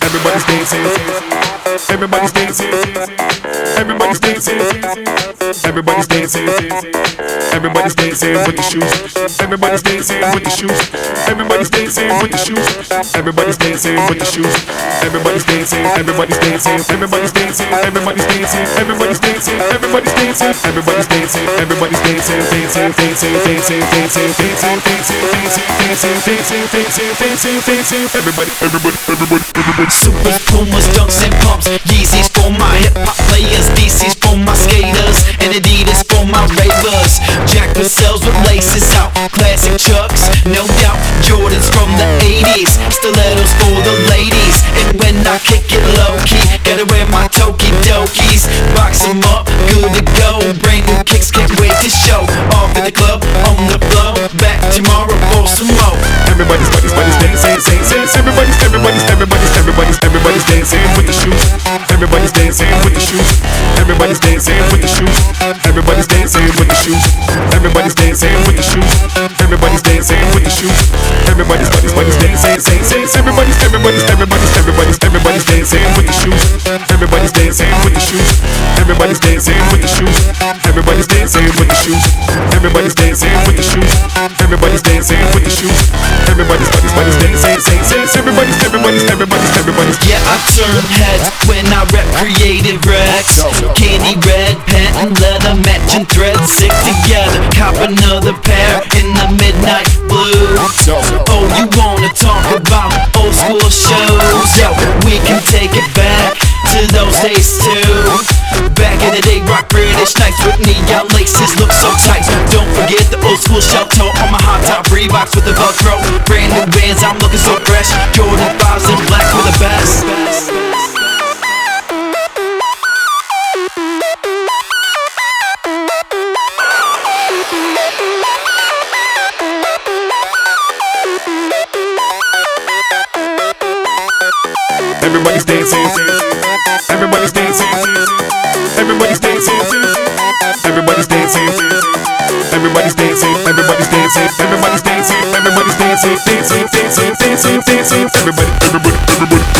everybody's dancing, everybody's dancing, everybody's dancing, everybody's dancing, everybody's dancing with the shoes, everybody's dancing with the shoes, everybody's dancing with the shoes, everybody's dancing with the shoes, everybody's dancing, everybody's dancing, everybody's dancing, everybody's dancing, everybody's dancing, everybody's dancing, everybody's dancing, everybody's dancing, dancing, dancing, dancing, dancing, dancing, dancing, dancing, dancing, dancing, dancing, dancing, everybody, everybody, everybody, everybody. Supers, Pumas, Dunks and Pumps, Yeezys for my hip-hop players, DC's for my skaters, and Adidas for my ravers. Jack Purcells with laces out, classic Chucks, no doubt. Jordans from the 80s, stilettos for the ladies. And when I kick it low-key, gotta wear my Toki-Dokis. Box 'em up, good to go. Brand new kicks, can't wait to show. Off at the club, on the floor, back tomorrow for some more. Everybody's dancing, everybody's dancing with the shoes. Everybody's dancing with the shoes. Everybody's dancing with the shoes. Everybody's dancing with the shoes. Everybody's dancing with the shoes. Everybody's dancing with the shoes. Everybody's dancing, everybody's dancing with the shoes. Everybody's dancing with the shoes. Everybody's dancing with the shoes. Everybody's dancing with the shoes. Everybody's dancing with the shoes. Everybody's dancing with the shoes. Everybody's everybody's. Yeah, I turn heads when I rep Creative Rex. Candy red, patent leather, matching threads, stick together. Cop another pair in the midnight blue. Oh, you wanna talk about old school shows? Yo, we can take it back to those days too. Back in the day, rock British nights with neon laces, look so tight. Don't forget the old school shell toe on my hot top Reeboks with the Velcro. Brand new bands, I'm looking so fresh. Jordan 5s in black for the best. Everybody's dancing, everybody's dancing, everybody's dancing, everybody's dancing, everybody's dancing, everybody's dancing, everybody's dancing, everybody's dancing, dancing, dancing, dancing, dancing, everybody, everybody, everybody.